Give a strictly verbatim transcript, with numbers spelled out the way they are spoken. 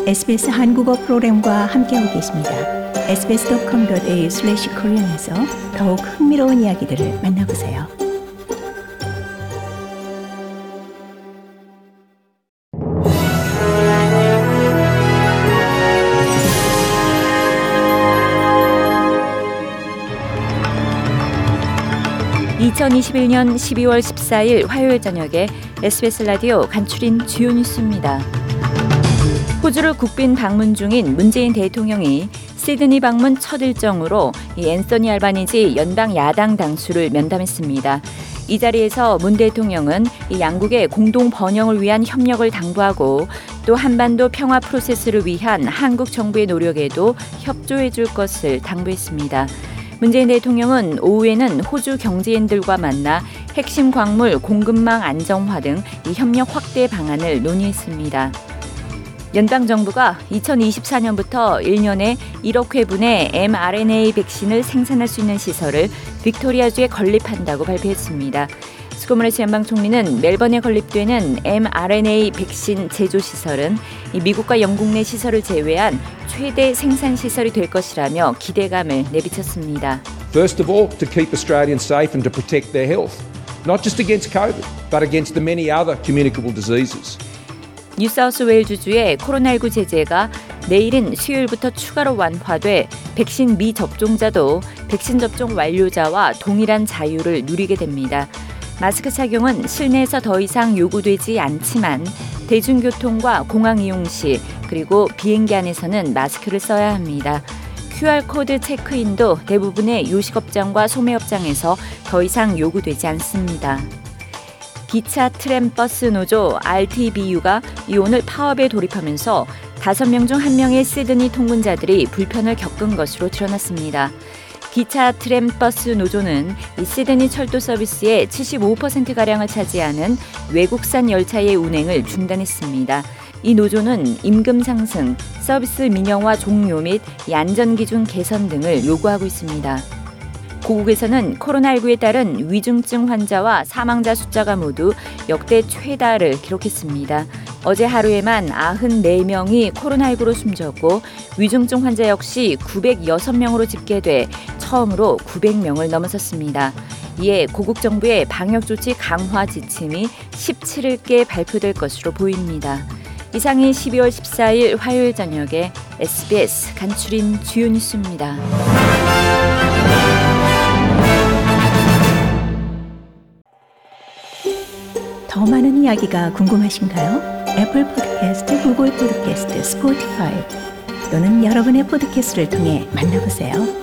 에스비에스 한국어 프로그램과 함께하고 계십니다. 에스비에스 닷컴 닷 에이유 슬래시 코리안에서 더욱 흥미로운 이야기들을 만나보세요. 이천이십일 년 십이월 십사일 화요일 저녁에 에스비에스 라디오 간추린 주요 뉴스입니다. 호주를 국빈 방문 중인 문재인 대통령이 시드니 방문 첫 일정으로 이 앤서니 알바니지 연방 야당 당수를 면담했습니다. 이 자리에서 문 대통령은 이 양국의 공동 번영을 위한 협력을 당부하고 또 한반도 평화 프로세스를 위한 한국 정부의 노력에도 협조해 줄 것을 당부했습니다. 문재인 대통령은 오후에는 호주 경제인들과 만나 핵심 광물 공급망 안정화 등 이 협력 확대 방안을 논의했습니다. 연방정부가 이천이십사 년부터 일 년에 일억 회분의 엠알엔에이 백신을 생산할 수 있는 시설을 빅토리아주에 건립한다고 발표했습니다. 스코모레츠 연방총리는 멜번에 건립되는 엠알엔에이 백신 제조 시설은 미국과 영국 내 시설을 제외한 최대 생산 시설이 될 것이라며 기대감을 내비쳤습니다. First of all, to keep Australians safe and to protect their health, not just against COVID, but against the many other communicable diseases. 뉴사우스웨일즈주의 코로나십구 제재가 내일인 수요일부터 추가로 완화돼 백신 미접종자도 백신 접종 완료자와 동일한 자유를 누리게 됩니다. 마스크 착용은 실내에서 더 이상 요구되지 않지만 대중교통과 공항 이용 시 그리고 비행기 안에서는 마스크를 써야 합니다. 큐알코드 체크인도 대부분의 요식업장과 소매업장에서 더 이상 요구되지 않습니다. 기차 트램 버스 노조 알티비유가 오늘 파업에 돌입하면서 다섯 명 중 한 명의 시드니 통근자들이 불편을 겪은 것으로 드러났습니다. 기차 트램 버스 노조는 이 시드니 철도 서비스의 칠십오 퍼센트가량을 차지하는 외국산 열차의 운행을 중단했습니다. 이 노조는 임금 상승, 서비스 민영화 종료 및 이 안전기준 개선 등을 요구하고 있습니다. 고국에서는 코로나십구에 따른 위중증 환자와 사망자 숫자가 모두 역대 최다를 기록했습니다. 어제 하루에만 구십사 명이 코로나십구로 숨졌고 위중증 환자 역시 구백육 명으로 집계돼 처음으로 구백 명을 넘어섰습니다. 이에 고국 정부의 방역 조치 강화 지침이 십칠일께 발표될 것으로 보입니다. 이상이 십이월 십사일 화요일 저녁에 에스비에스 간추린 주요 뉴스입니다. 더 많은 이야기가 궁금하신가요? 애플 팟캐스트, 구글 팟캐스트, 스포티파이 또는 여러분의 팟캐스트를 통해 만나보세요.